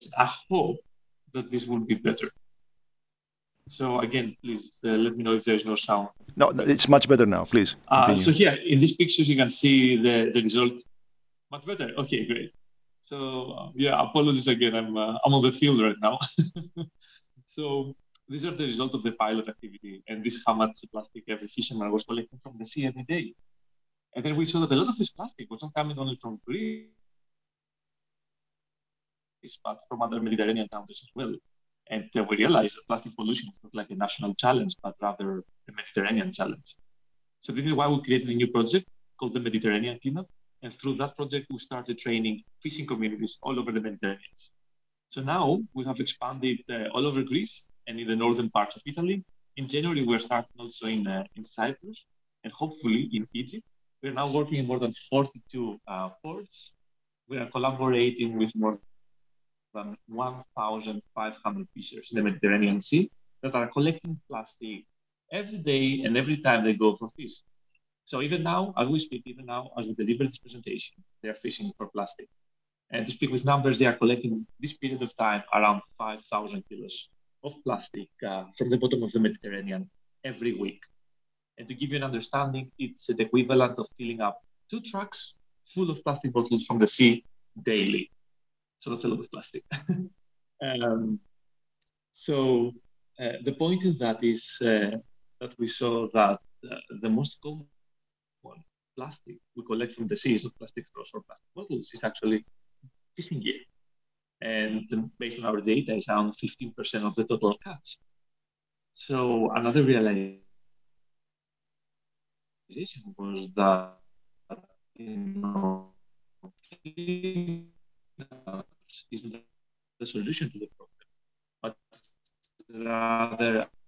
I hope that this will be better. So again, please let me know if there's no sound. No, it's much better now. Please continue. So here in these pictures, you can see the result. Much better. Okay, great. So yeah, apologies again. I'm on the field right now. So these are the result of the pilot activity, and this is how much plastic every fisherman was collecting from the sea every day. And then we saw that a lot of this plastic was not coming only from Greece, but from other Mediterranean countries as well. And we realized that plastic pollution was not like a national challenge, but rather a Mediterranean challenge. So this is why we created a new project called the Mediterranean Cleanup. And through that project, we started training fishing communities all over the Mediterranean. So now we have expanded all over Greece and in the northern parts of Italy. In January, we're starting also in Cyprus and hopefully in Egypt. We're now working in more than 42 ports. We are collaborating with more than 1,500 fishers in the Mediterranean Sea that are collecting plastic every day and every time they go for fish. So even now, as we speak, even now, as we deliver this presentation, they are fishing for plastic. And to speak with numbers, they are collecting this period of time around 5,000 kilos of plastic from the bottom of the Mediterranean every week. And to give you an understanding, it's the equivalent of filling up 2 trucks full of plastic bottles from the sea daily. So that's a lot of plastic. um, so the point in that is that we saw that the most common plastic we collect from the sea is not plastic straws or plastic bottles, it's actually fishing gear. And based on our data, it's around 15% of the total catch. So another realization was that cleaning is not the solution to the problem, but rather a part of the solution.